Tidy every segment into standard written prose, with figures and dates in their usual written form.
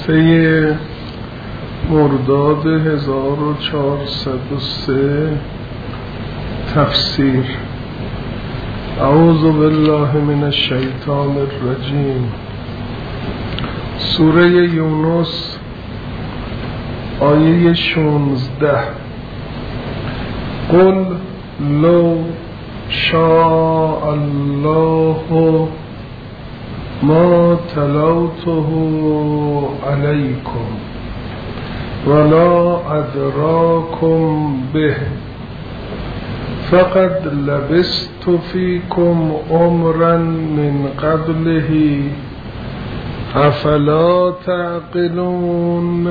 صفحه مرداد 1403 تفسیر. اعوذ بالله من الشیطان الرجیم. سوره یونس آیه 16. قل لو شاء الله ما تلوته علیکم ولا ادراکم به فقد لبثت فیکم عمرا من قبله افلا تعقلون.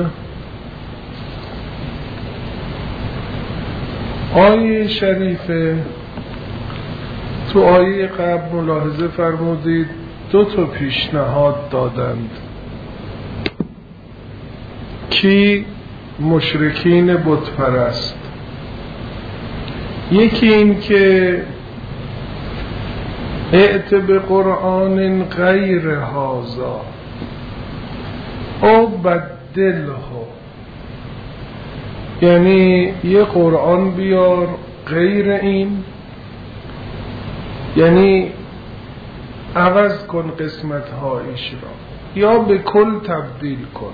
آیه شریفه تو آیه قبل ملاحظه فرمودید دو تا پیشنهاد دادند. کی؟ مشرکین بت پرست. یکی این که ائت بقرآن غیر هذا او بدله، یعنی یه قرآن بیار غیر این، یعنی عوض کن قسمت هایش را یا به کل تبدیل کن.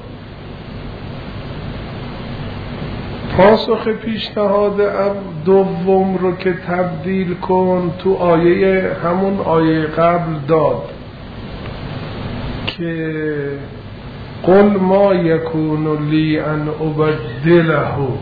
پاسخ پیشنهاد دوم رو که تبدیل کن تو همون آیه قبل داد که قل ما یکون لی ان ابدله،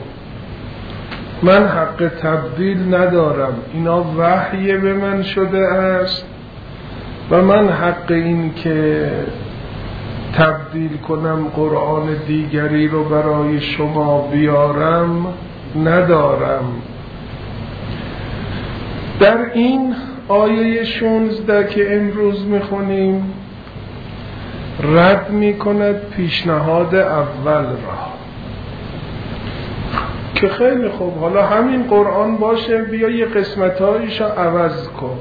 من حق تبدیل ندارم، اینا وحی به من شده است و من حق این که تبدیل کنم قرآن دیگری رو برای شما بیارم ندارم. در این آیه 16 که امروز میخونیم رد میکند پیشنهاد اول را که خیلی خوب، حالا همین قرآن باشه، بیا یه قسمت‌هایش رو عوض کن.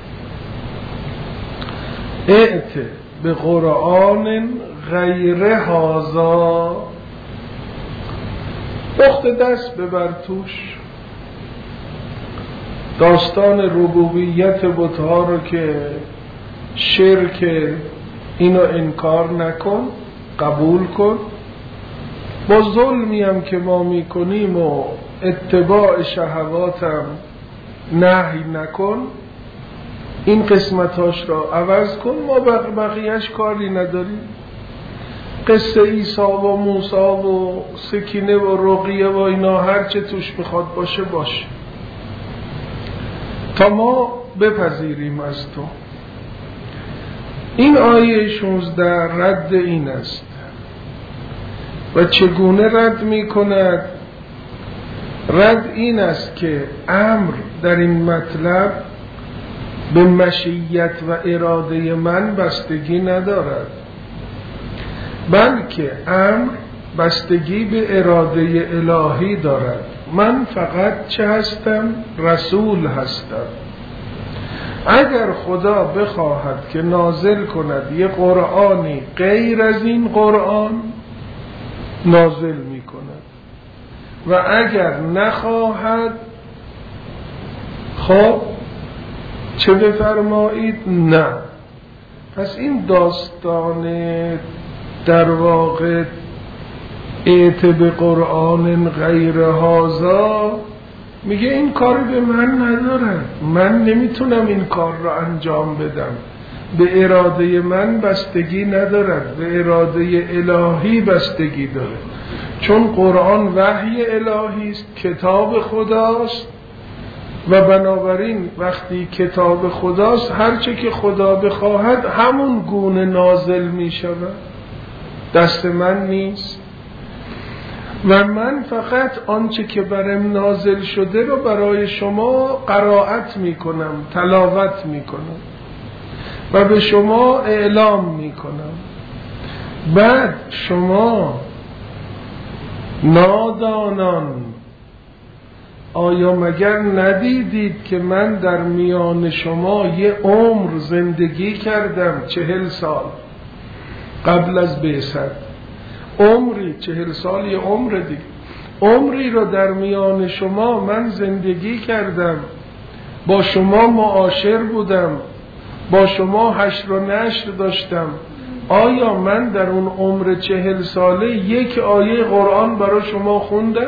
ائت به قرآن غیر هذا، دخت دست ببر توش، داستان ربوبیت بت‌ها رو که شرک اینو انکار نکن، قبول کن. با ظلمی هم که ما میکنیم و اتباع شهواتم نهی نکن، این قسمتاش را عوض کن، ما بقیهش کاری نداریم. قصه عیسی و موسی و سکینه و رقیه و اینا هرچه توش میخواد باشه باشه تا ما بپذیریم از تو. این آیه 16 رد این است. و چگونه رد میکند؟ رد این است که امر در این مطلب به مشیت و اراده من بستگی ندارد، بلکه امر بستگی به اراده الهی دارد. من فقط چه هستم؟ رسول هستم. اگر خدا بخواهد که نازل کند یه قرآنی غیر از این قرآن، نازل می کند، و اگر نخواهد خب چه بفرمایید؟ نه. پس این داستان در واقع ائت به قرآن غیر هذا میگه این کار به من نداره، من نمیتونم این کار را انجام بدم، به اراده من بستگی ندارد، به اراده الهی بستگی داره. چون قرآن وحی الهی است، کتاب خداست، و بنابراین وقتی کتاب خداست هرچه که خدا بخواهد همون گونه نازل می شود، دست من نیست. و من فقط آنچه که برم نازل شده رو برای شما قرائت می کنم، تلاوت می کنم و به شما اعلام می کنم. بعد شما نادانان آیا مگر ندیدید که من در میان شما یه عمر زندگی کردم، 40 سال قبل از بعثت؟ عمری 40 سال یه عمر دیگه، عمری رو در میان شما من زندگی کردم، با شما معاشر بودم، با شما حشر و نشر داشتم. آیا من در اون عمر 40 ساله یک آیه قرآن برای شما خوندم؟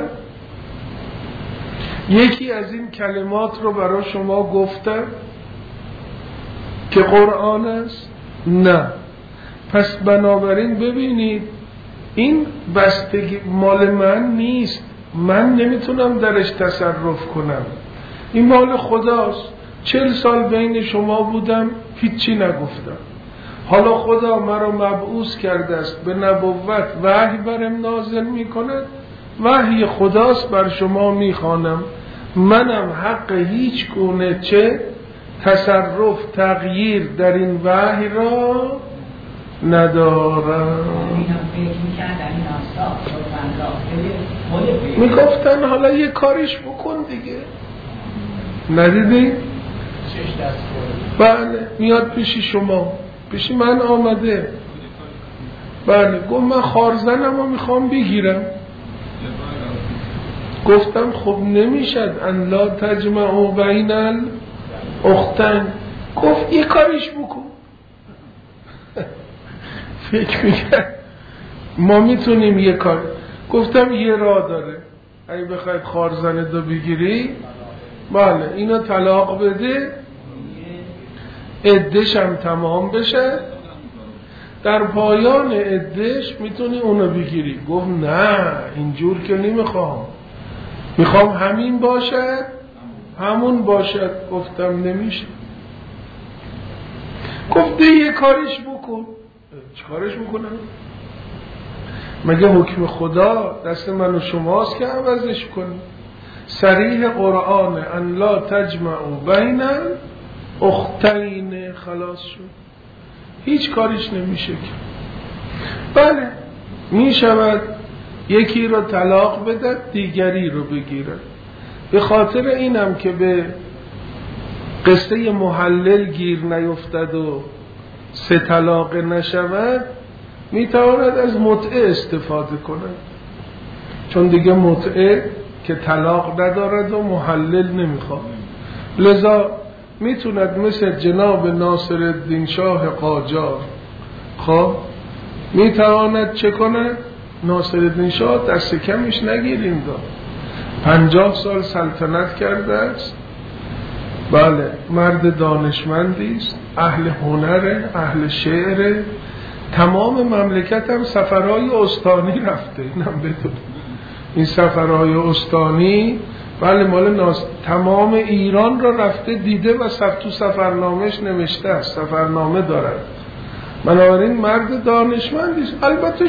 یکی از این کلمات رو برای شما گفتم که قرآن است؟ نه. پس بنابراین ببینید این بستگی مال من نیست، من نمیتونم درش تصرف کنم، این مال خداست. 40 سال بین شما بودم، هیچی نگفتم. حالا خدا مرا مبعوث کرده است به نبوت، وحی برم نازل میکنه، وحی خداست بر شما میخوانم. منم حق هیچ گونه چه تصرف تغییر در این وحی را ندارم. میگفتن حالا یه کاریش بکن دیگه، ندیدی؟ بله میاد پیشی شما، پیشی من آمده، بله گفت من خارزنم رو میخوام بگیرم. گفتم خب نمیشد ان لا تجمع بین الاختین. گفت یه کاریش بکن. فکر میکرد ما میتونیم یه کار. گفتم یه راه داره، اگه بخواید خارزنه دو بگیری، بله اینو طلاق بده، عده‌ش هم تمام بشه، در پایان عده‌ش میتونی اونو بگیری. گفت نه اینجور که نمیخوام، میخوام همین باشد همون باشد. گفتم نمیشه. گفت یه کاریش بکن. چه کارش بکنم؟ مگه حکم خدا دست من و شماست که عوضش کنیم؟ صریح قرآن ان لا تجمعوا بین اختین، خلاص شد، هیچ کاریش نمیشه که. بله میشود یکی رو طلاق بده دیگری رو بگیره. به خاطر اینم که به قصه محلل گیر نیفتد و 3 طلاق نشود، میتواند از متعه استفاده کند، چون دیگه متعه که طلاق ندارد و محلل نمیخواد. لذا میتوند مثل جناب ناصر الدین شاه قاجار، خب میتواند چه کند؟ ناصر الدین شاه دست کمش نگیریم داد، 50 سال سلطنت کرده است. بله مرد دانشمندی است، اهل هنره، اهل شعره، تمام مملکت هم سفرهای استانی رفته. اینم بدون این سفرهای استانی، بله مال تمام ایران را رفته دیده و تو سفرنامهش نوشته است، سفرنامه دارد. بنابراین مرد دانشمندی است. البته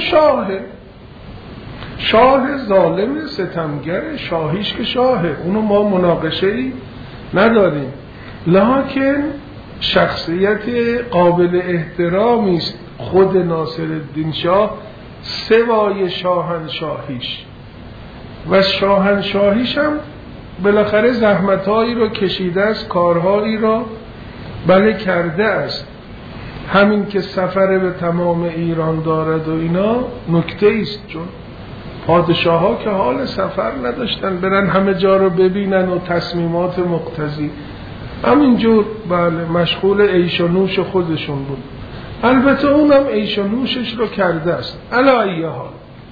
شاه ظالم ستمگر، شاهیش که شاهه، اونو ما مناقشه‌ای نداریم، لکن شخصیت قابل احترامی است خود ناصرالدین شاه سوای شاهنشاهیش. و شاهنشاهیش هم بالاخره زحمتهایی رو کشیده است، کارهایی رو بله کرده است. همین که سفر به تمام ایران دارد و اینا نکته است، چون پادشاه ها که حال سفر نداشتن برن همه جا رو ببینن و تصمیمات مقتضی، همینجور بله مشغول عیش و نوش خودشون بود. البته اونم عیش و نوشش رو کرده است. علی ای حال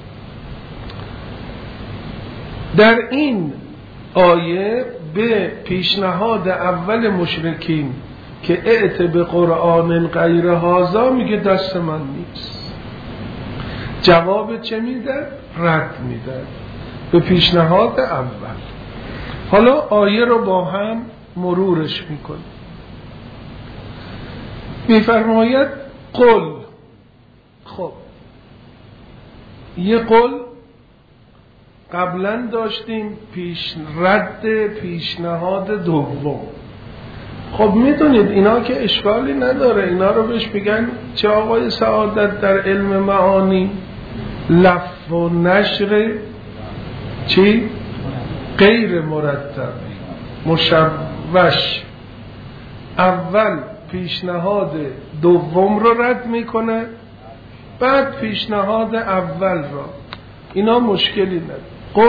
در این آیه به پیشنهاد اول مشرکین که ائت به قرآن غیر هذا میگه دست من نیست. جواب چه میده؟ رد میده به پیشنهاد اول. حالا آیه رو با هم مرورش میکنیم. میفرماید قل. خب یه قل قبلا داشتیم، رد پیشنهاد دوم. خب میدونید اینا که اشکالی نداره، اینا رو بهش بگن چه آقای سعادت در علم معانی؟ لف و نشر چی؟ غیر مرتب، مشوش. اول پیشنهاد دوم رو رد میکنه، بعد پیشنهاد اول را، اینا مشکلی نداره.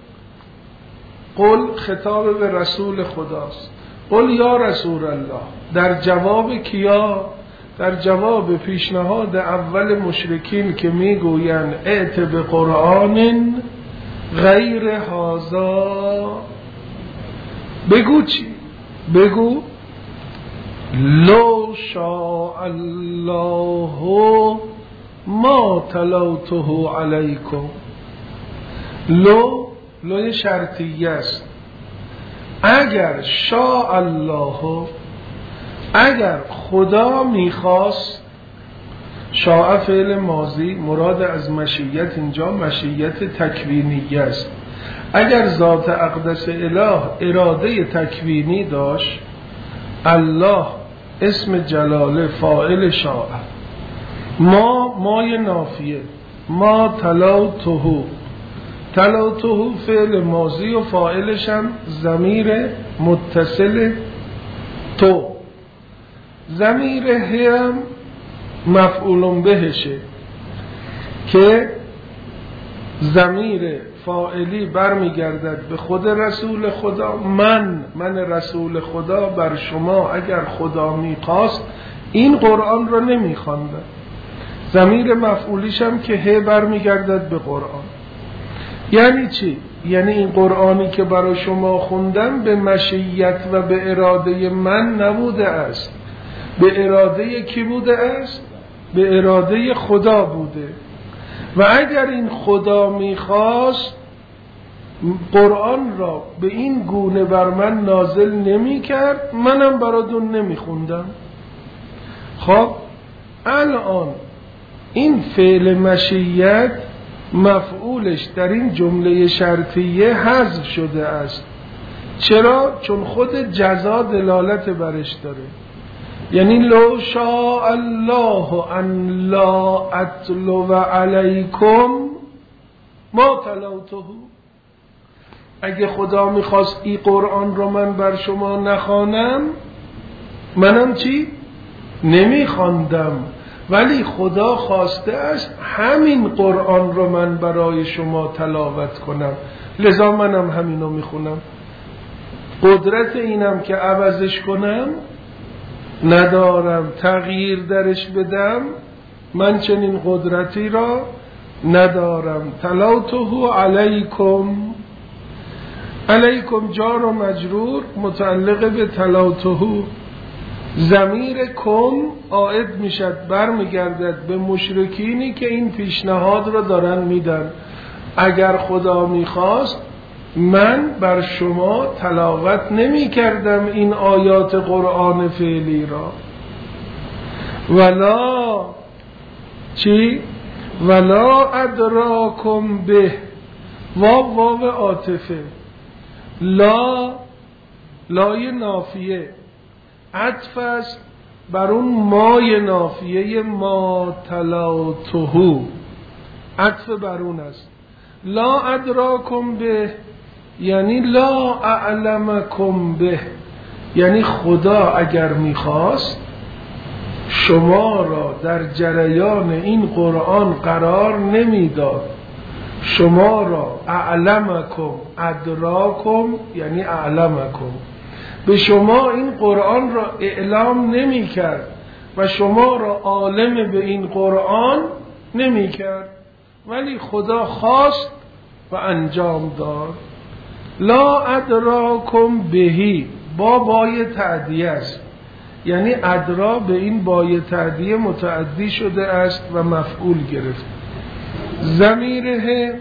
قل خطاب به رسول خداست. قل یا رسول الله، در جواب کیا؟ در جواب پیشنهاد اول مشرکین که میگویند ائت به قرآن غیر هذا. بگو چی؟ بگو لو شاء الله ما تلوته علیکم. لو شرطیه است. اگر شاء الله، اگر خدا میخواست، شاء فعل ماضی، مراد از مشیت اینجا مشیت تکوینی است. اگر ذات اقدس اله اراده تکوینی داشت، الله اسم جلاله فاعل شاء، مای نافیه، ما تلوته فعل ماضی و فاعلش هم ضمیر متصل تو، ضمیر هم مفعول بهشه که ضمیر فاعلی برمیگردد به خود رسول خدا. من رسول خدا بر شما اگر خدا میخواست این قرآن را نمیخواندم. ضمیر مفعولیش هم که ه برمیگردد به قرآن. یعنی چی؟ یعنی این قرآنی که برای شما خوندم به مشیت و به اراده من نبوده است. به اراده کی بوده است؟ به اراده خدا بوده. و اگر این خدا میخواست قرآن را به این گونه بر من نازل نمی کرد، منم براتون نمی خوندم. خب الان این فعل مشیت مفعولش در این جمله شرطیه حذف شده است. چرا؟ چون خود جزا دلالت برش داره. یعنی لو شاء الله ان لا اتلو علیکم ما تلوته. اگه خدا میخواست این قرآن رو من بر شما نخوانم، منم چی؟ نمیخواندم. ولی خدا خواسته است همین قرآن رو من برای شما تلاوت کنم، لذا منم همینو میخونم. قدرت اینم که عوضش کنم ندارم، تغییر درش بدم من چنین قدرتی را ندارم. تلوته علیکم، علیکم جار و مجرور متعلق به تلوته. ضمیر کم عائد میشد، برمیگردد به مشرکینی که این پیشنهاد را دارن میدن اگر خدا میخواست من بر شما تلاوت نمی کردم این آیات قرآن فعلی را. ولا چی؟ ولا ادراکم به، واو عاطفه، لای نافیه عطف است بر اون مای نافیه ما تلوته، عطف بر اون است. لا ادراکم به یعنی لا اعلمکم به، یعنی خدا اگر میخواست شما را در جریان این قرآن قرار نمیداد، شما را اعلمکم، ادراکم یعنی اعلمکم، به شما این قرآن را اعلام نمی کرد و شما را عالم به این قرآن نمی کرد، ولی خدا خواست و انجام داد. لا ادراکم بهی، بای تعدیه است، یعنی ادرا به این بای تعدیه متعدی شده است و مفعول گرفت. ضمیره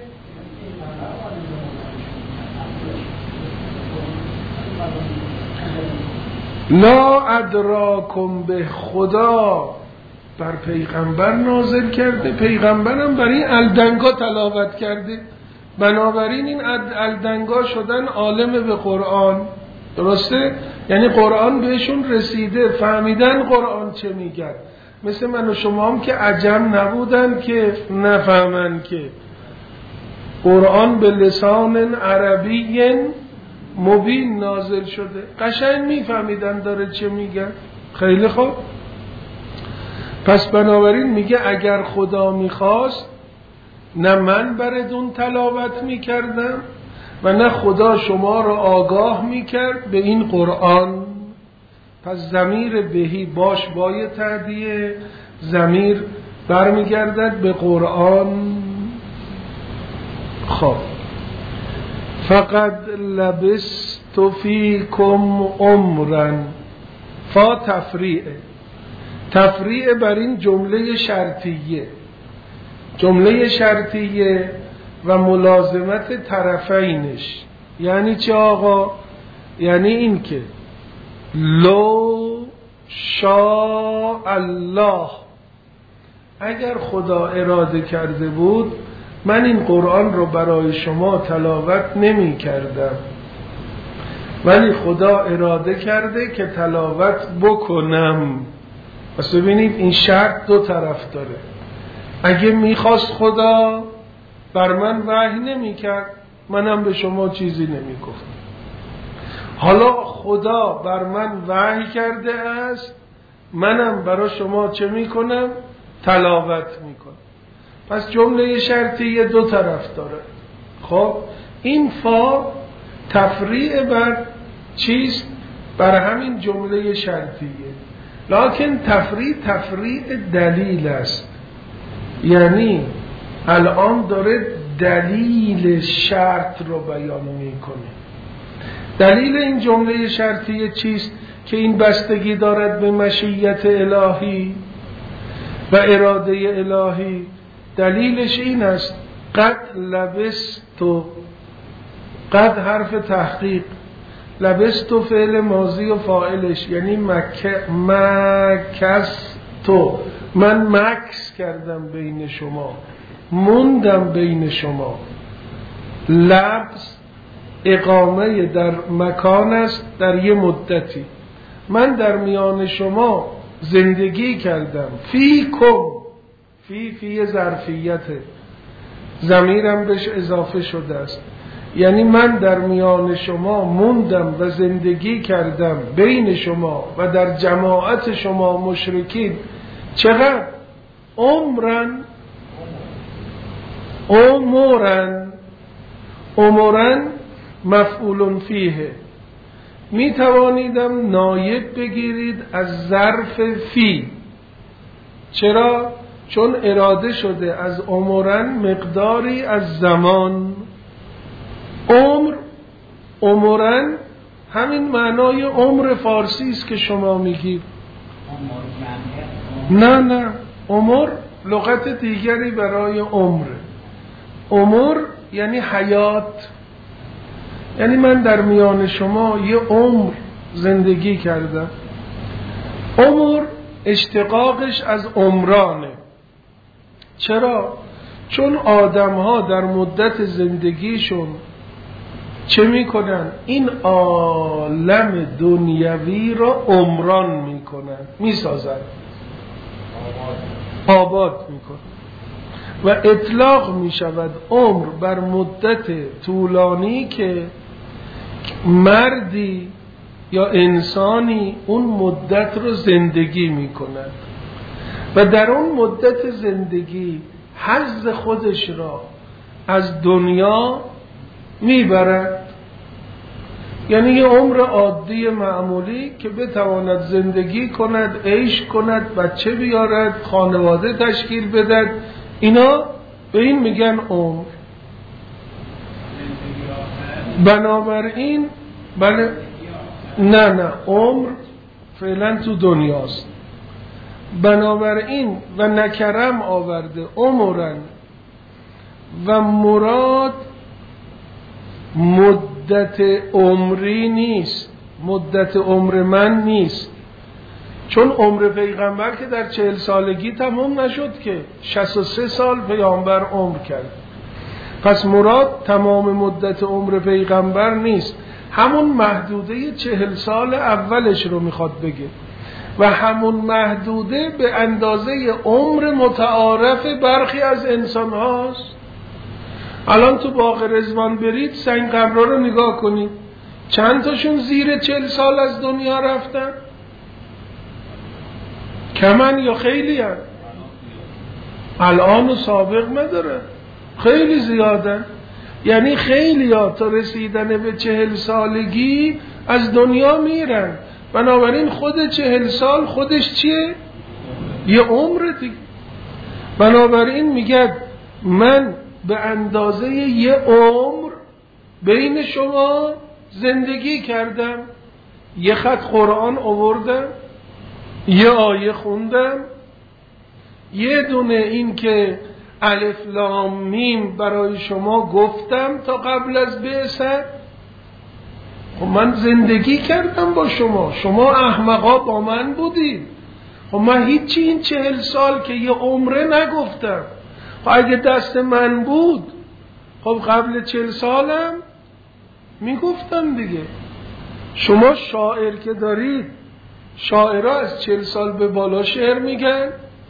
لا ادراکم به، خدا بر پیغمبر نازل کرده، پیغمبرم برای الدنگا تلاوت کرده، بنابراین این الدنگا شدن عالم به قرآن. درسته؟ یعنی قرآن بهشون رسیده، فهمیدن قرآن چه میگه. مثل من و شما هم که عجم نبودن که نفهمن که قرآن به لسان عربی مبین نازل شده، قشنگ میفهمیدن داره چه میگه. خیلی خوب، پس بنابراین میگه اگر خدا میخواست نه من براتون تلاوت میکردم و نه خدا شما را آگاه میکرد به این قرآن. پس ضمیر بهی باش بای تعدیه، ضمیر برمیگردد به قرآن. خب فقد لبست فیکم عمرا، فا تفریعه، تفریع بر این جمله شرطیه، جمله شرطیه و ملازمت طرفینش. یعنی چه آقا؟ یعنی این که لو شاء الله، اگر خدا اراده کرده بود من این قرآن رو برای شما تلاوت نمی کردم، ولی خدا اراده کرده که تلاوت بکنم. پس ببینید این شرط دو طرف داره. اگه میخواست خدا بر من وحی نمی کرد، منم به شما چیزی نمی گفتم. حالا خدا بر من وحی کرده است، منم برای شما چه می کنم؟ تلاوت می کنم. پس جمله شرطیه دو طرف داره. خب این فا تفریع بر چیست؟ بر همین جمله شرطیه. لکن تفریع دلیل است، یعنی الان داره دلیل شرط رو بیان میکنه. دلیل این جمله شرطیه چیست؟ که این بستگی دارد به مشیت الهی و اراده الهی. دلیلش این است قد لبستو، قد حرف تحقیق، لبستو فعل ماضی و فاعلش یعنی مکستو، من مکس کردم بین شما، موندم بین شما. لبس اقامه در مکان است، در یه مدتی. من در میان شما زندگی کردم. فیکم، فی ظرفیته، ضمیرم بهش اضافه شده است، یعنی من در میان شما موندم و زندگی کردم بین شما و در جماعت شما مشرکین. چقدر؟ عمرن، عمرن مفعول فیه. می توانیدم نایب بگیرید از ظرف فی. چرا؟ چون اراده شده از عمرن مقداری از زمان. عمرن همین معنای عمر فارسی است که شما میگید. نه عمر لغت دیگری برای عمر. عمر یعنی حیات، یعنی من در میان شما یه عمر زندگی کردم. عمر اشتقاقش از عمرانه. چرا؟ چون آدم ها در مدت زندگیشون چه میکنن؟ این عالم دنیوی را عمران میکنن، میسازن، آباد میکنن. و اطلاق میشود عمر بر مدت طولانی که مردی یا انسانی اون مدت رو زندگی میکند و در اون مدت زندگی حظ خودش را از دنیا میبرد. یعنی یه عمر عادی معمولی که بتواند زندگی کند، عیش کند، بچه بیارد، خانواده تشکیل بدهد، اینا به این میگن عمر. بنابراین نه عمر فعلا تو دنیاست. بنابراین و نکرم آورده عمرن و مراد مدت عمری نیست، مدت عمر من نیست. چون عمر پیغمبر که در 40 سالگی تمام نشد که 63 سال پیامبر عمر کرد. پس مراد تمام مدت عمر پیغمبر نیست، همون محدوده 40 سال اولش رو میخواد بگه و همون محدوده به اندازه عمر متعارف برخی از انسان هاست. الان تو باغ رضوان برید سنگ قبرها رو نگاه کنید، چند تاشون زیر 40 سال از دنیا رفتن؟ کمن یا خیلی هن؟ الان و سابق نداره، خیلی زیادن. یعنی خیلی ها تا رسیدن به 40 سالگی از دنیا میرن. بنابراین خود 40 سال خودش چیه؟ یه عمر دیگه. بنابراین میگه من به اندازه یه عمر بین شما زندگی کردم، یه خط قرآن آوردم، یه آیه خوندم، یه دونه این که الف لام میم برای شما گفتم تا قبل از بعثت. خب من زندگی کردم با شما، شما احمقا با من بودید. خب من هیچی این 40 سال که یه عمره نگفتم. خب اگه دست من بود خب قبل 40 سالم میگفتم دیگه. شما شاعر که دارید، شاعرها از 40 سال به بالا شعر میگن،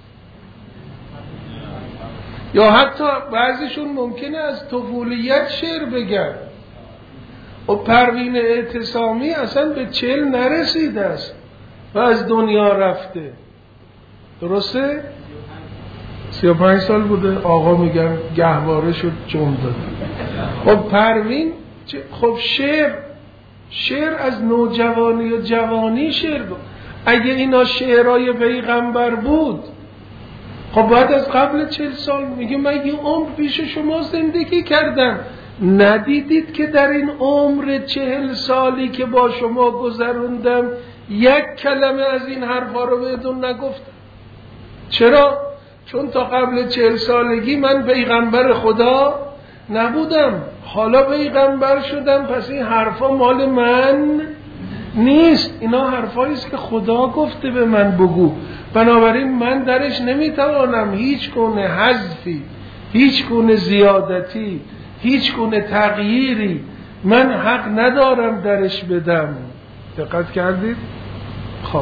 یا حتی بعضیشون ممکنه از طفولیت شعر بگن. و پروین اعتصامی اصلا به 40 نرسیده است و از دنیا رفته. درسته؟ 35 سال بوده. آقا میگن گهواره شد جمع داده. خب پروین خب شعر از نوجوانی و جوانی شعر بود. اگه اینا شعرهای پیغمبر بود خب بعد از قبل 40 سال میگه من یه عمر پیش شما زندگی کردم. ندیدید که در این عمر 40 سالی که با شما گذروندم یک کلمه از این حرفا رو بهتون نگفتم؟ چرا؟ چون تا قبل 40 سالگی من پیغمبر خدا نبودم، حالا پیغمبر شدم، پس این حرفا مال من نیست، اینا حرفاییست که خدا گفته به من بگو. بنابراین من درش نمیتوانم هیچ گونه حذفی، هیچ گونه زیادتی، هیچ گونه تغییری من حق ندارم درش بدم. دقت کردید؟ خب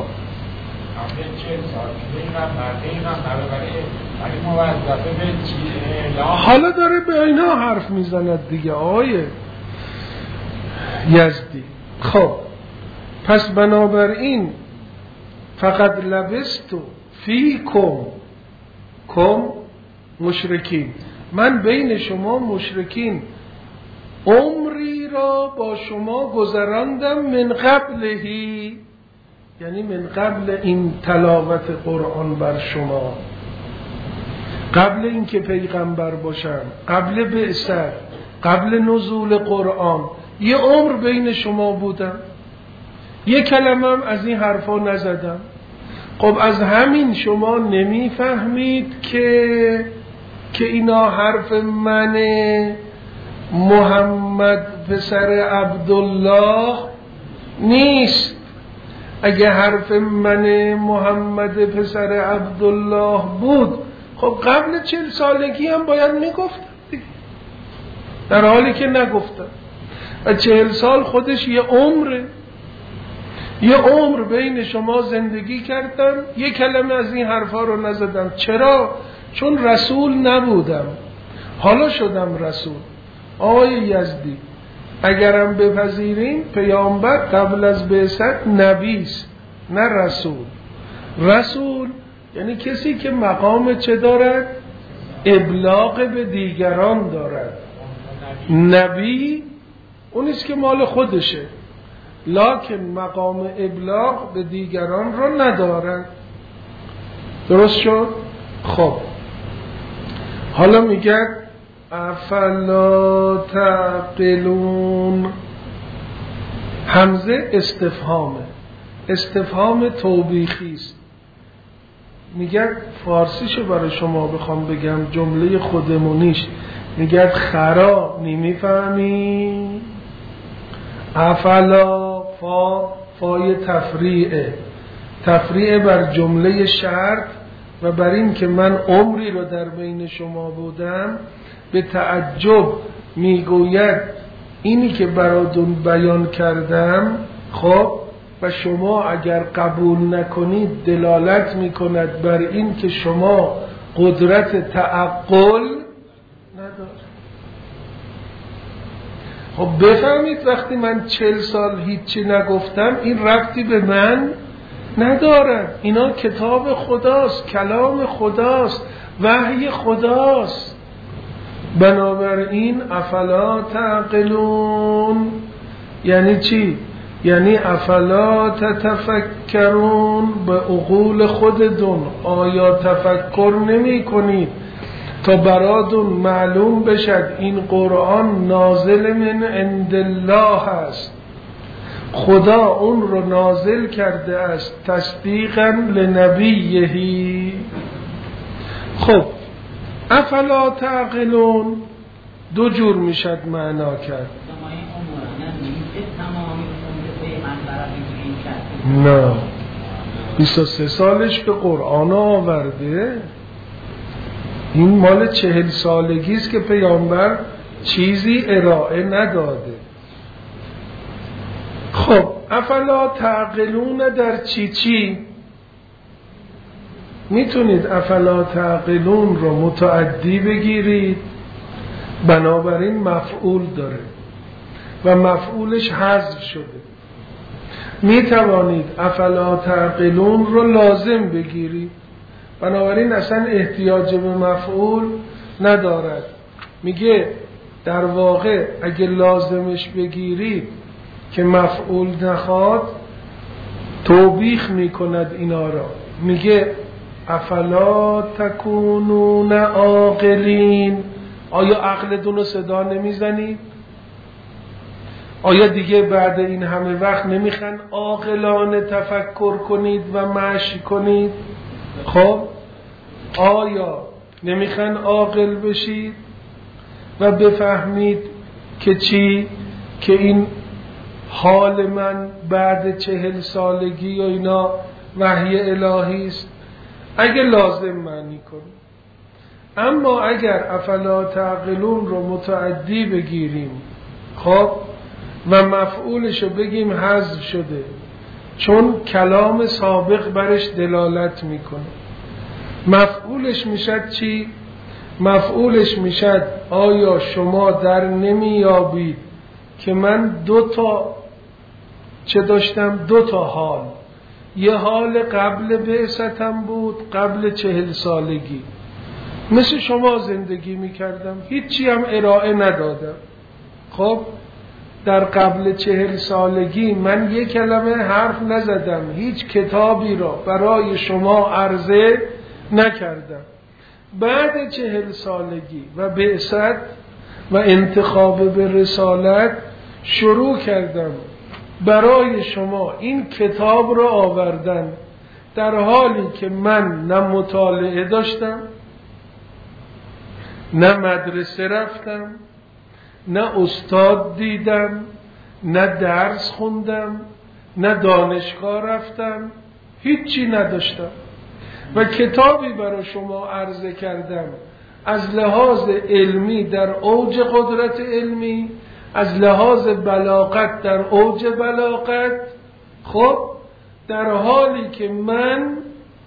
حالا داره به اینا حرف میزند دیگه آقای یزدی. خب پس بنابراین فقط لبستو فیکم مشرکین، من بین شما مشرکین عمری را با شما گذراندم من قبلهی، یعنی من قبل این تلاوت قرآن بر شما، قبل این که پیغمبر باشم، قبل بعثت، قبل نزول قرآن، یه عمر بین شما بودم، یه کلمم از این حرفا نزدم. خب از همین شما نمیفهمید که اینا حرف منه، محمد پسر عبدالله نیست. اگه حرف من محمد پسر عبدالله بود خب قبل 40 سالگی هم باید میگفتم دیگه، در حالی که نگفتم. و 40 سال خودش یه عمره، یه عمر بین شما زندگی کردم، یه کلمه از این حرفا رو نزدم. چرا؟ چون رسول نبودم، حالا شدم رسول. آقای یزدی اگرم بپذیرین پیامبر قبل از بعثت نبیست نه رسول. رسول یعنی کسی که مقام چه دارد؟ ابلاغ به دیگران دارد. نبی اونیست که مال خودشه لکن مقام ابلاغ به دیگران رو ندارد. درست شد؟ خب حالا میگه افلا تعقلون. همزه استفهام توبیخی است. میگه فارسیشو برای شما بخوام بگم جمله خودمونیش، میگه خرا نمیفهمی؟ افلا فای تفریعه بر جمله شرط و بر این که من عمری رو در بین شما بودم. به تعجب میگوید اینی که براتون بیان کردم خب و شما اگر قبول نکنید دلالت میکند بر این که شما قدرت تعقل ندارید. خب بفهمید وقتی من 40 سال هیچی نگفتم این ربطی به من ندارن. اینا کتاب خداست، کلام خداست، وحی خداست. بنابراین افلا تعقلون یعنی چی؟ یعنی افلا تتفکرون، به عقول خودتون آیا تفکر نمی کنید تا براتون معلوم بشد این قرآن نازل من عند الله است، خدا اون رو نازل کرده است تصدیقا لنبیه. خب افلا تعقلون دو جور میشد معنا کرد. نه 23 سالش به قرآن آورده، این مال 40 سالگی است که پیامبر چیزی ارائه نداده. خب افلا تعقلون در چی میتونید افلا تعقلون رو متعدی بگیرید، بنابراین مفعول داره و مفعولش حذف شده. میتوانید افلا تعقلون رو لازم بگیرید، بنابراین اصلا احتیاج به مفعول ندارد. میگه در واقع اگه لازمش بگیرید که مفعول نخواد توبیخ میکند اینا را. میگه افلا تکونون عاقلین، آیا عقلتون رو صدا نمیزنید؟ آیا بعد این همه وقت نمیخوان عاقلانه تفکر کنید و مشی کنید؟ خب آیا نمیخوان عاقل بشید و بفهمید که چی؟ که این حال من بعد 40 سالگی و اینا وحی الهی است. اگه لازم معنی کنید. اما اگر افلا تعقلون رو متعدی بگیریم خب و مفعولشو بگیم حذف شده، چون کلام سابق برش دلالت میکنه. مفعولش میشد چی؟ مفعولش میشد آیا شما در نمیابید که من دو تا حال، یه حال قبل بعثتم بود، قبل 40 سالگی مثل شما زندگی میکردم، هیچی هم ارائه ندادم. خب در قبل 40 سالگی من یک کلمه حرف نزدم، هیچ کتابی را برای شما عرضه نکردم. بعد 40 سالگی و بعثت و انتخاب به رسالت شروع کردم برای شما این کتاب را آوردن، در حالی که من نه مطالعه داشتم، نه مدرسه رفتم، نه استاد دیدم، نه درس خوندم، نه دانشگاه رفتم، هیچی نداشتم و کتابی برای شما عرضه کردم از لحاظ علمی در اوج قدرت علمی، از لحاظ بلاغت در اوج بلاغت. خب در حالی که من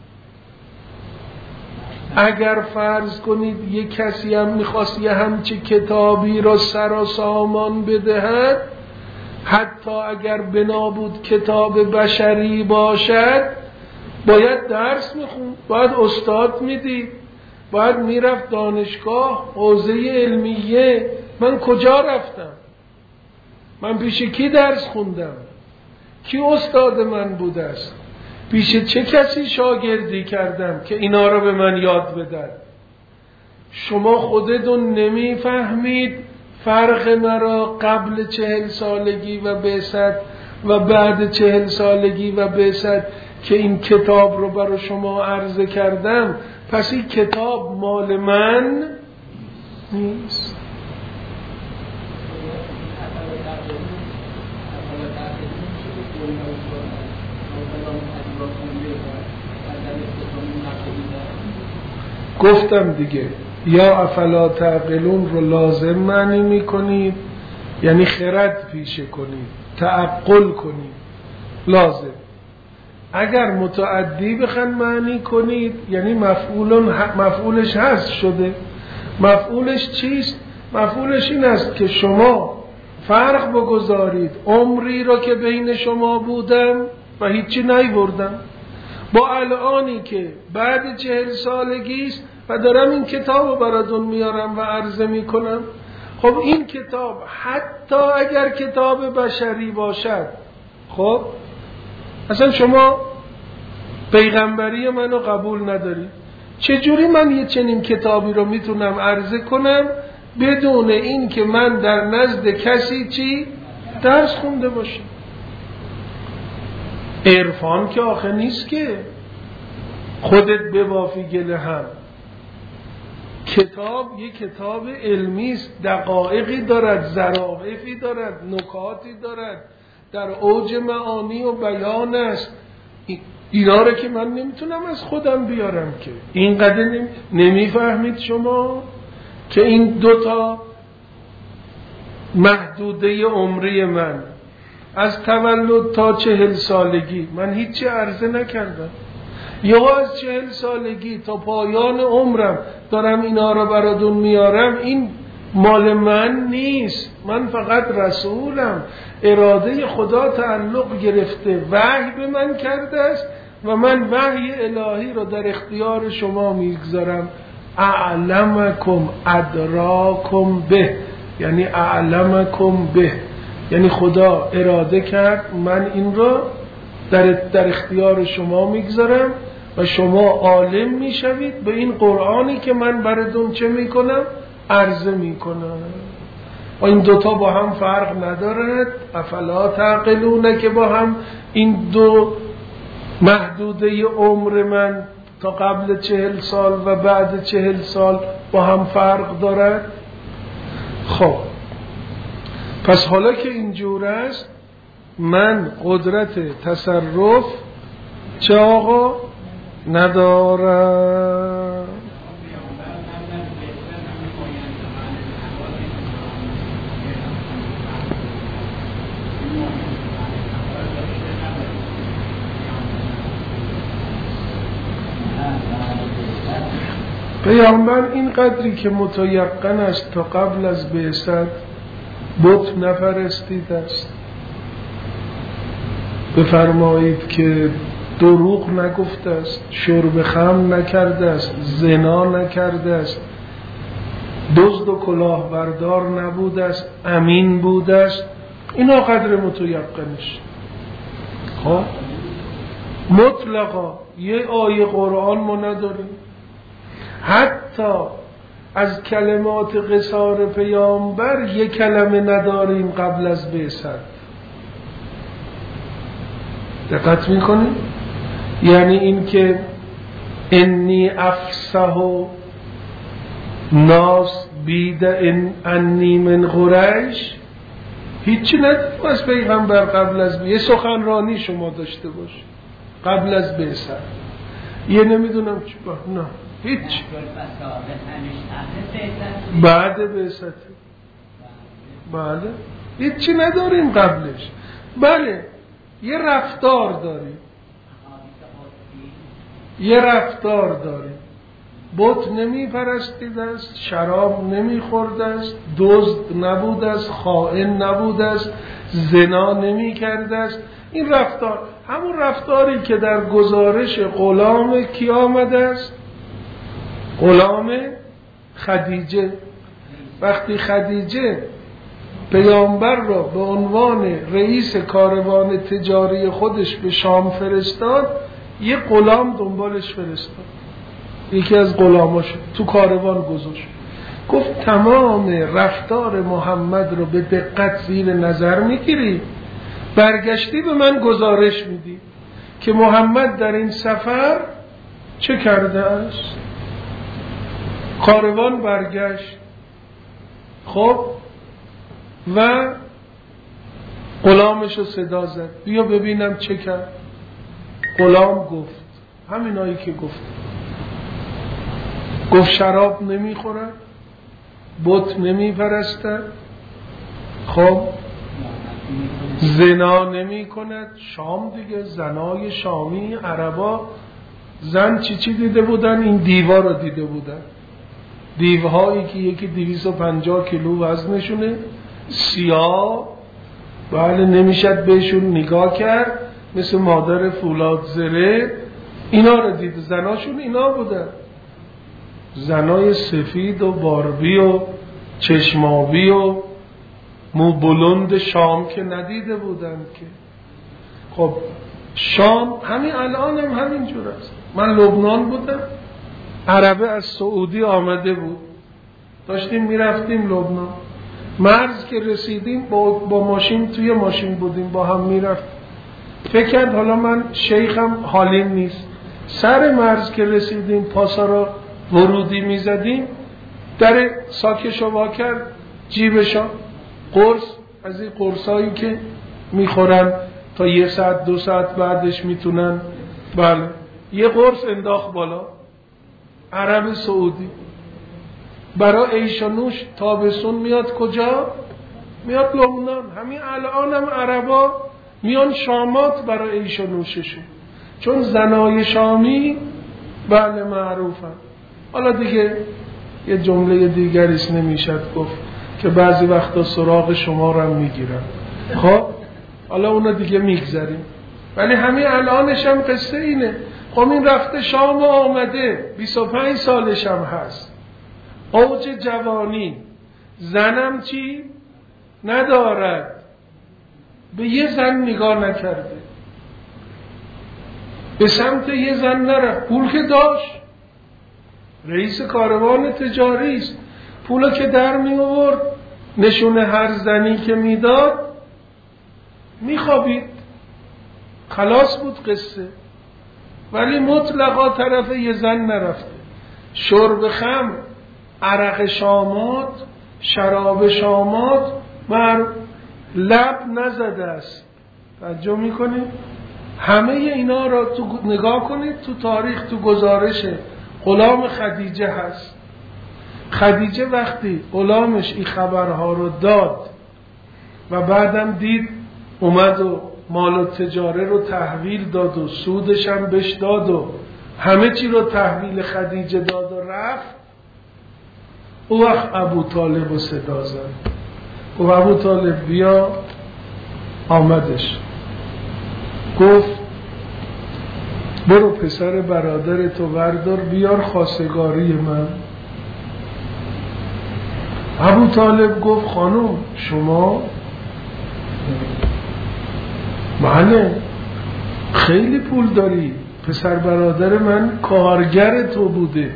اگر فرض کنید یک کسی هم میخواست یه همچی کتابی را سر و سامان بدهد، حتی اگر بنا بود کتاب بشری باشد، باید درس میخوند، باید استاد میدید، باید میرفت دانشگاه، حوزه علمیه. من کجا رفتم؟ من پیش کی درس خوندم؟ کی استاد من بوده است؟ پیش چه کسی شاگردی کردم که اینا رو به من یاد بدن؟ شما خودتون نمیفهمید فرق مرا قبل 40 سالگی و بعثت و بعد 40 سالگی و بعثت که این کتاب رو برای شما عرضه کردم، پس این کتاب مال من نیست. گفتم دیگه، یا افلا تعقلون رو لازم معنی میکنید، یعنی خرد پیشه کنید، تعقل کنید، لازم. اگر متعدی بخواید معنی کنید، یعنی مفعولش هست شده. مفعولش چیست؟ مفعولش این است که شما فرق بگذارید عمری را که بین شما بودم و هیچی نیوردم، با الانی که بعد 40 سالگیست و دارم این کتاب رو براتون میارم و عرضه میکنم. خب این کتاب حتی اگر کتاب بشری باشد، خب اصلا شما پیغمبری منو قبول نداری، چجوری من یه چنین کتابی رو میتونم عرضه کنم بدون این که من در نزد کسی چی درس خونده باشم؟ عرفان که آخه نیست که خودت ببافی گله هم. کتاب یه کتاب علمی است، دقایقی دارد، ظرافی دارد، نکاتی دارد، در اوج معانی و بیان است. اینا رو که من نمیتونم از خودم بیارم که. اینقدر نمیفهمید شما که این دوتا محدوده عمری من از تولد تا 40 سالگی من هیچی عرضه نکردم، یا از 40 سالگی تا پایان عمرم دارم اینا رو براتون میارم. این مال من نیست، من فقط رسولم، اراده خدا تعلق گرفته، وحی به من کرده است و من وحی الهی رو در اختیار شما میگذارم. اعلمکم ادراکم به، یعنی اعلمکم به، یعنی خدا اراده کرد من این رو در اختیار شما میگذارم و شما عالم میشوید به این قرآنی که من براتون چه میکنم عرضه میکنم. و این دوتا با هم فرق ندارد. افلا تعقلون که با هم این دو محدوده عمر من تا قبل 40 سال و بعد 40 سال با هم فرق دارد. خب پس حالا که اینجور است من قدرت تصرف چه آقا ندارم. پیامبر این قدری که متیقن است تا قبل از بعثت بت نپرستیده است. بفرمایید که دروغ نگفته است، شرب خمر نکرده است، زنا نکرده است، دزد و کلاهبردار نبوده است، امین بوده است. اینا قدر متیقنش. خب مطلقا یه آیه قرآن ما نداریم، حتی از کلمات قصار پیامبر یک کلمه نداریم قبل از بعثت. دقت میکنیم؟ یعنی این که انی افصح ناس بید انی من قریش، هیچی نداریم از پیغمبر قبل از یه سخنرانی شما داشته باش قبل از بعثت، یه نمیدونم چی با نه هیچ بعد بعثت، بله هیچی نداریم قبلش. بله یه رفتار داریم، یه رفتار داریم، بت نمی پرستیده است، شراب نمی خورده است، دزد نبوده است، خائن نبوده است، زنا نمی کرده است. این رفتار همون رفتاری که در گزارش غلام کی آمده است؟ غلام خدیجه. وقتی خدیجه پیامبر را به عنوان رئیس کاروان تجاری خودش به شام فرستاد، یه غلام دنبالش فرستاد، یکی از غلاماش تو کاروان گذاشت، گفت تمام رفتار محمد رو به دقت زیر نظر میگیری، برگشتی به من گزارش میدی که محمد در این سفر چه کرده است. کاروان برگشت، خب و غلامش رو صدا زد، بیا ببینم چه کرد. غلام گفت همینایی که گفت شراب نمیخورد، بت نمیپرستد، خب زنا نمی کند. شام دیگه، زنای شامی عربا زن چی دیده بودن؟ این دیوها رو دیده بودن، دیوهایی که یکی 250 کیلو وزنشونه، سیاه، بله نمیشد بهشون نگاه کرد، مثل مادر فولاد زره، اینا رو دید. زناشون اینا بودن، زنای سفید و باربی و چشمابی و مو بلند شام که ندیده بودن که. خب شام همین الان هم همین جور است. من لبنان بودم، عربه از سعودی آمده بود، داشتیم میرفتیم لبنان، مرز که رسیدیم با ماشین، توی ماشین بودیم با هم میرفت، فکر کرد حالا من شیخم حالیم نیست. سر مرز که رسیدیم پاسا را ورودی میزدیم، در ساکشو وا کرد، جیبشا قرص، از این قرصایی که میخورن تا 1 ساعت 2 ساعت بعدش میتونن، بله، یه قرص انداخت بالا. عرب سعودی برای عیش و نوش تابستون میاد کجا؟ میاد لبنان. همین الان هم عربا میان شامات برای عیش و نوششون، چون زنای شامی بله معروفن. حالا دیگه یه جمله دیگریست نمیشد گفت که بعضی وقتا سراغ شما رو هم میگیرن. خب حالا اونا دیگه میگذاریم، ولی همین الانش هم قصه اینه. خب این رفته شام و آمده، 25 سالش هم هست، اوج جوانی، زنم چی؟ ندارد، به یه زن نگاه نکرده، به سمت یه زن نرفت. پول که داشت، رئیس کاروان تجاری است، پول که در می آورد نشونه هر زنی که میداد میخوابید، خلاص بود قصه. ولی مطلقا طرف یه زن نرفته. شرب خمر، عرق شامات، شراب شامات بر لب نزده است. توجه میکنید؟ همه اینا را تو نگاه کنید، تو تاریخ، تو گزارش غلام خدیجه هست. خدیجه وقتی غلامش این خبرها رو داد و بعدم دید، اومد و مال و تجاره رو تحویل داد و سودش هم بهش داد و همه چی رو تحویل خدیجه داد و رفت. او وقت ابو طالب رو صدا زد و ابو طالب بیا. آمدش گفت برو پسر برادرتو وردار بیار خواستگاری من. ابو طالب گفت خانم شما؟ بله خیلی پول داری، پسر برادر من کارگر تو بوده،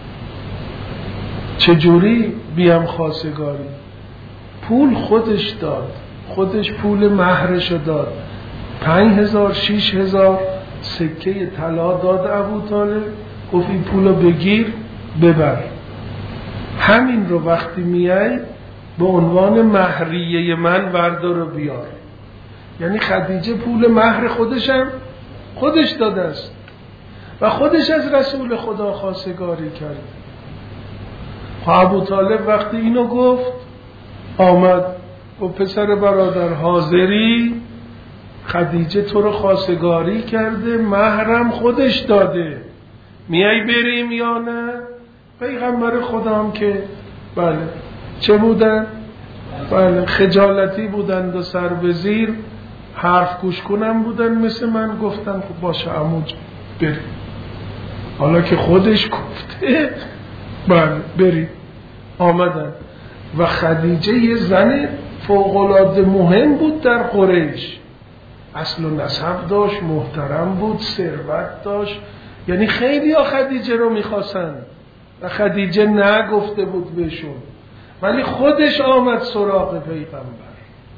چجوری بیام خواستگاری؟ پول خودش داد، خودش پول مهرشو داد، 5000 6000 سکه طلا داد ابو طالب. گفت این پولو بگیر ببر، همین رو وقتی میای به عنوان مهریه من وردار و بیار. یعنی خدیجه پول مهر خودشم خودش داده است و خودش از رسول خدا خواستگاری کرد. ابو طالب وقتی اینو گفت آمد و پسر برادر حاضری، خدیجه تو رو خواستگاری کرده، مهرم خودش داده، میای بریم یا نه؟ پیغمبر خدا هم که بله چه بودن؟ بله خجالتی بودند و سر به زیر، حرف گوش کنم بودن مثل من. گفتم خب باشه عمو بریم، حالا که خودش گفته بله بریم. آمدن و خدیجه یه زن فوق‌العاده مهم بود در قریش، اصل و نسب داشت، محترم بود، ثروت داشت، یعنی خیلی ها خدیجه رو میخواستن و خدیجه نگفته بود بهشون، ولی خودش آمد سراغ پیغمبر.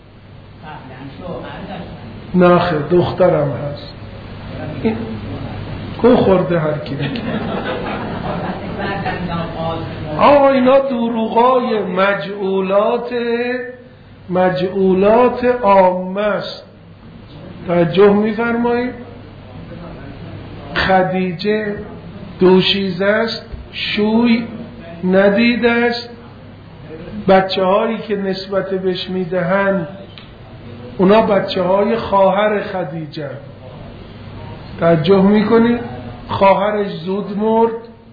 نه خیر دخترم هست، کو خورده هر کی بگه. اینا دروغای مجعولات عامه است. توجه می‌فرمایید؟ خدیجه دوشیزه است، شوی ندیده است. بچه هایی که نسبت بهش میدهند اونا بچه های خواهر خدیجه. توجه میکنید؟ خواهرش زود مرد،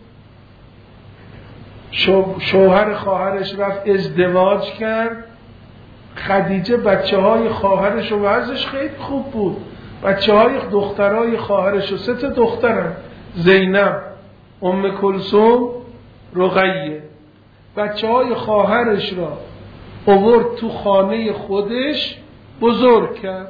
شوهر خواهرش رفت ازدواج کرد. خدیجه بچه های خواهرش و وضعش خیلی خوب بود، بچه‌های دخترای خواهرش و 3 تا دخترن، زینب، ام کلثوم، رقیه. بچه‌های خواهرش را آورد تو خانه خودش بزرگ کرد.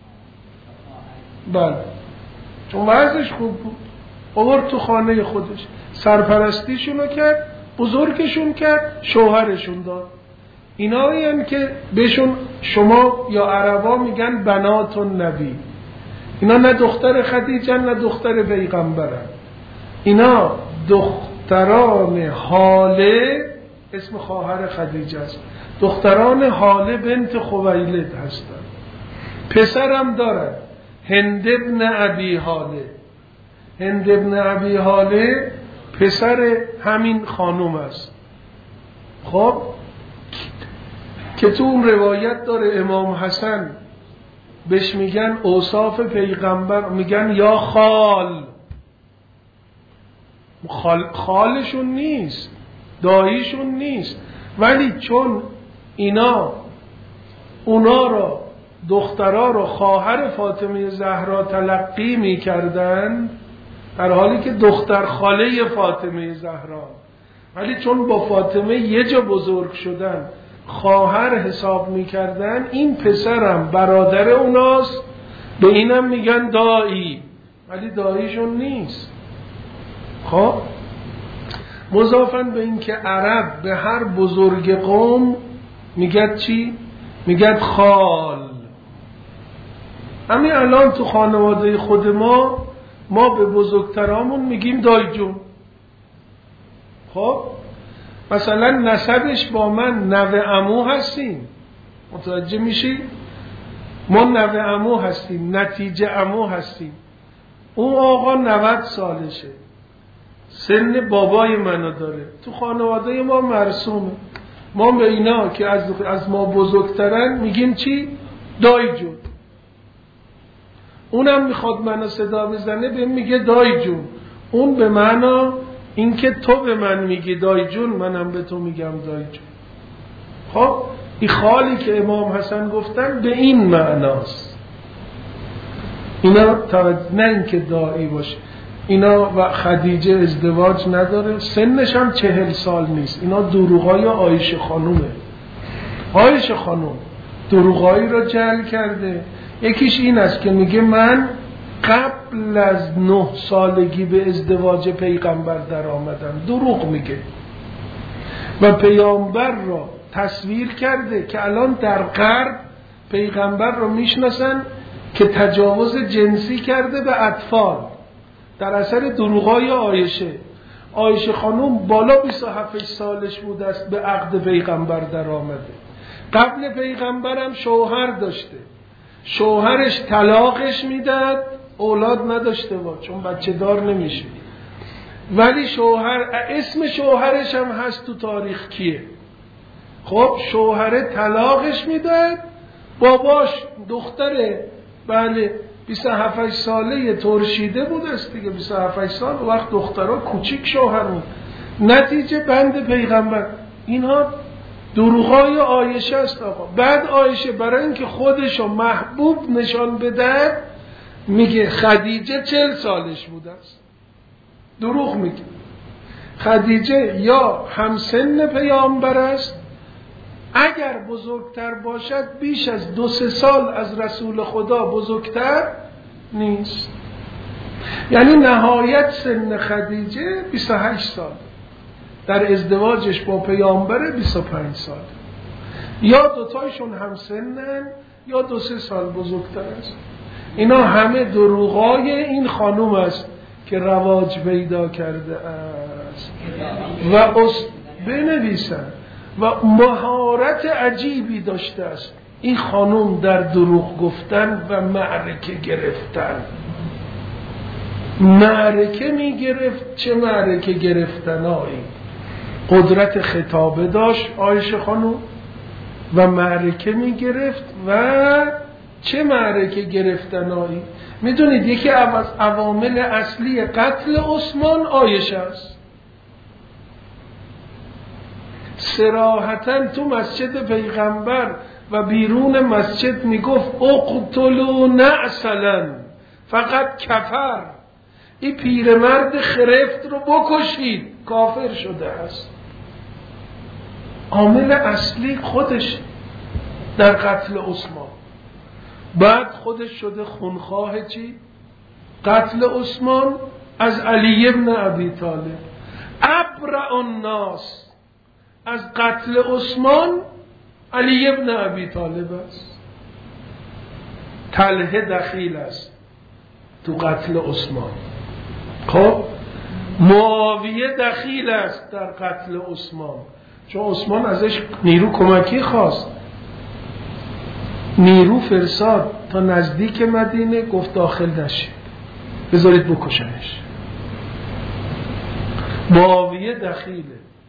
بله، چون وضعش خوب بود آورد تو خانه خودش، سرپرستیشونو کرد، بزرگشون کرد، شوهرشون داد. اینایی هم که بهشون شما یا عربا میگن بنات النبی، اینا نه دختر خدیجه نه دختر پیغمبرن، اینا دختران حاله، اسم خواهر خدیجه است، دختران حاله بنت خویلد هستن. پسرم دارن، هند ابن ابی حاله. هند ابن ابی حاله پسر همین خانوم است. خب که تو اون روایت داره امام حسن بهش میگن اوصاف پیغمبر، میگن یا خالشون نیست، داییشون نیست، ولی چون اونا را دخترها را خواهر فاطمه زهرا تلقی میکردن، در حالی که دختر خاله فاطمه زهرا، ولی چون با فاطمه یه جا بزرگ شدن خواهر حساب میکردن. این پسرم برادر اوناست، به اینم میگن دایی، ولی داییشون نیست. خب مضافاً به این که عرب به هر بزرگ قوم میگد چی؟ میگد خال. همین الان تو خانواده خود ما به بزرگترامون میگیم دایی جون. خب مثلا نسبش با من نوه عمو هستیم، متوجه میشی؟ ما نوه عمو هستیم، نتیجه عمو هستیم. اون آقا 90 سالشه، سن بابای منو داره، تو خانواده ما مرسومه. ما به اینا که از ما بزرگترن میگیم چی؟ دایی جون. اونم میخواد منو صدا بزنه به میگه دایی جون. اون به معنا این که تو به من میگی دایی جون، منم به تو میگم دایی جون. خب این خالی که امام حسن گفتن به این معناست. اینا نه این که دایی باشه. اینا و خدیجه ازدواج نداره، سنش هم 40 سال نیست. اینا دروغای عایشه خانومه. عایشه خانوم دروغایی را جعل کرده. یکیش این است که میگه من قبل از 9 سالگی به ازدواج پیغمبر در آمدم. دروغ میگه و پیامبر را تصویر کرده که الان در غرب پیغمبر را میشناسن که تجاوز جنسی کرده به اطفال در اثر دروغای عایشه. عایشه خانوم بالا 27 سالش بود است به عقد پیغمبر در آمده. قبل پیغمبرم شوهر داشته، شوهرش طلاقش میداد، اولاد نداشته بود چون بچه دار نمیشه، ولی اسم شوهرش هم هست تو تاریخ کیه. خب شوهر طلاقش میداد، باباش دختره، بله 27 ساله ترشیده بود است دیگه، 27 سال وقت دخترها کوچیک شوهر بود. نتیجه بند پیغمبر. اینها دروغای عایشه است آقا. بعد عایشه برای اینکه خودشو محبوب نشان بده میگه خدیجه 40 سالش بوده است. دروغ میگه. خدیجه یا همسن پیامبر است، اگر بزرگتر باشد بیش از 2-3 سال از رسول خدا بزرگتر نیست. یعنی نهایت سن خدیجه 28 سال، در ازدواجش با پیامبر 25 سال. یا دوتایشون هم سنن یا 2-3 سال بزرگتر است. اینا همه دروغای این خانوم است که رواج پیدا کرده است و بنویسن و مهارت عجیبی داشته است این خانوم در دروغ گفتن و معرکه گرفتن. معرکه می گرفت. چه معرکه گرفتنایی؟ قدرت خطابه داشت عایشه خانوم و معرکه می گرفت. و چه معرکه گرفتنایی؟ میدونید یکی از عوامل اصلی قتل عثمان عایشه است. صراحتاً تو مسجد پیغمبر و بیرون مسجد میگفت اقتلوا نعسلا فقط کفر، این پیرمرد خرفت رو بکشید، کافر شده است. عامل اصلی خودش در قتل عثمان، بعد خودش شده خونخواه چی؟ قتل عثمان از علی ابن ابی طالب. ابرأ الناس از قتل عثمان علی ابن ابی طالب است. طلحه دخیل است تو قتل عثمان. خب معاویه دخیل است در قتل عثمان، چون عثمان ازش نیرو کمکی خواست، نیرو فرستاد تا نزدیک مدینه، گفت داخل نشید، بذارید بکشنش. معاویه دخیله.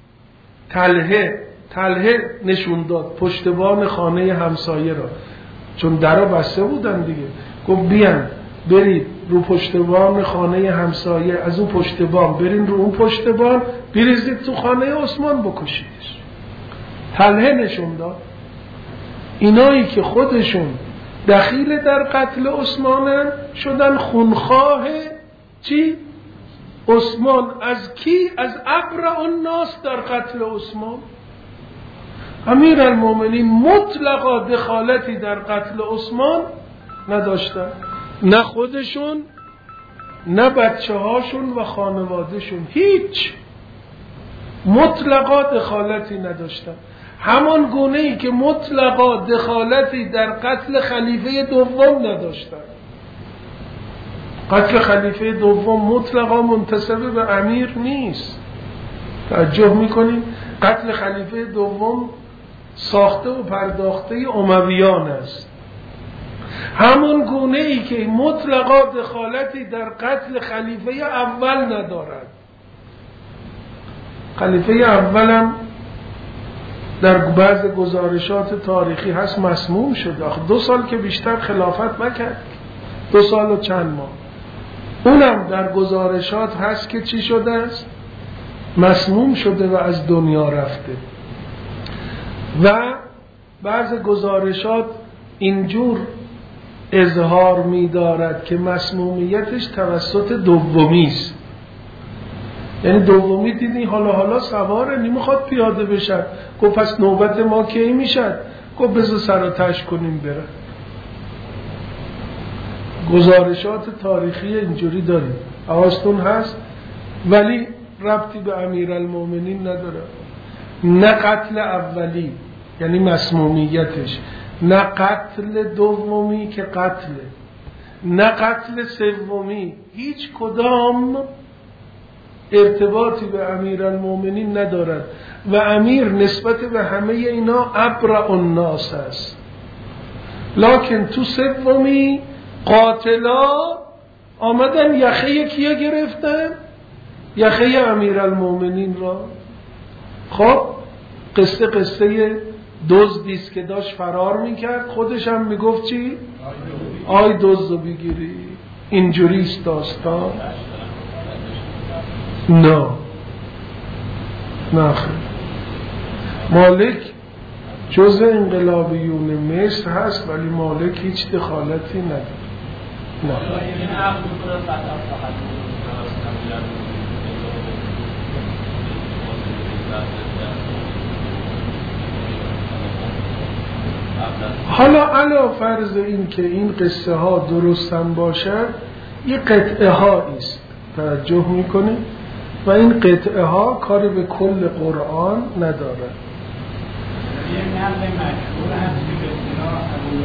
طلحه نشون داد پشتبان خانه همسایه را، چون درا بسته بودن دیگه، گفت بیان برید رو پشتبان خانه همسایه، از اون پشتبان برین رو اون پشتبان، بریزید تو خانه عثمان بکشیدش. طلحه نشون داد. اینایی که خودشون دخیل در قتل عثمانن شدن خونخواه چی؟ عثمان. از کی؟ از ابرأ الناس در قتل عثمان. امیرالمومنین مطلقا دخالتی در قتل عثمان نداشتن، نه خودشون نه بچه هاشون و خانوادهشون، هیچ، مطلقا دخالتی نداشتن. همان گونه ای که مطلقا دخالتی در قتل خلیفه دوم نداشتن. قتل خلیفه دوم مطلقا منتسب به امیر نیست. توجه میکنیم قتل خلیفه دوم ساخته و پرداخته امویان است. همون گونه ای که مطلقا دخالتی در قتل خلیفه اول ندارد. خلیفه اولم در بعض گزارشات تاریخی هست مسموم شد. 2 سال که بیشتر خلافت نکرد، 2 سال و چند ماه. اونم در گزارشات هست که چی شده است؟ مسموم شده و از دنیا رفته. و بعض گزارشات اینجور اظهار می دارد که مسمومیتش توسط دومی است. یعنی دومی دیدی حالا سواره نمیخواد پیاده بشد، گفت پس نوبت ما کی میشد؟ گفت بذار سر و تش کنیم بره. گزارشات تاریخی اینجوری داریم، حواستون هست، ولی ربطی به امیرالمومنین نداره. نه قتل اولی یعنی مسمومیتش، نه قتل دومی که قتله، نه قتل سومی، هیچ کدام ارتباطی به امیرالمومنین ندارد و امیر نسبت به همه اینا ابرأ الناس است. لکن تو سومی قاتلا آمدن یخه کیا گرفتن؟ یخه امیرالمومنین را. خب قصه دزدی است که داشت فرار میکرد، خودش هم میگفت چی؟ آی دزدو بگیری. اینجوری است داستان؟ نه خیر. مالک جزء انقلابیون مصر هست ولی مالک هیچ دخالتی نداره. نه حالا علا فرض این که این قصه ها درست هم باشد، یه قطعه ها است توجه میکنه و این قطعه ها کاری به کل قرآن نداره. یه نقل مشهور هست که به اصطلاح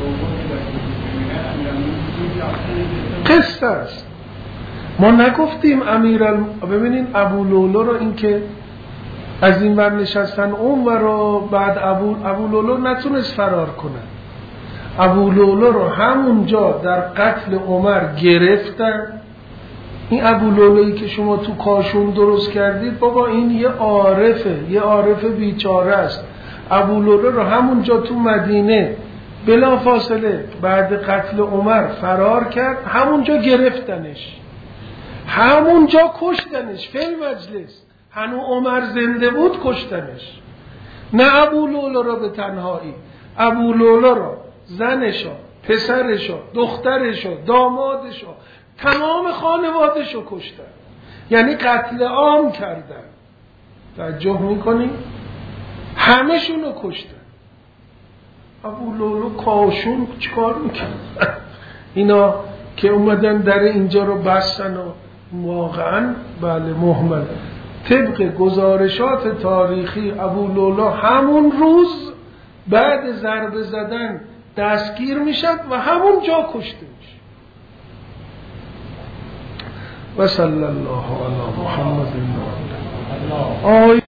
قصه است. ما نگفتیم ببینین ابو لولو رو، این که از این ور نشستن اون ور رو، بعد ابو لولو نتونست فرار کنه. ابو لولو رو همونجا در قتل عمر گرفتن. این ابو لولویی که شما تو کاشون درست کردید، بابا این یه عارف بیچاره است. ابو لولو رو همونجا تو مدینه بلا فاصله بعد قتل عمر فرار کرد، همونجا گرفتنش، همونجا کشتنش، فی المجلس. هنو عمر زنده بود کشتنش. نه ابو لولو را به تنهایی، ابو لولا را، زنشا، پسرشا، دخترشا، دامادشا، تمام خانوادشو کشتن، یعنی قتل عام کردن. توجه میکنی؟ همه شونو کشتن. ابو لولا کاشون چیکار میکنن؟ اینا که اومدن در اینجا رو بستن و واقعا بله مهمل. طبق گزارشات تاریخی ابو لولا همون روز بعد ضربه زدن دستگیر میشد و همون جا کشته میشه. و صلی الله علی محمد.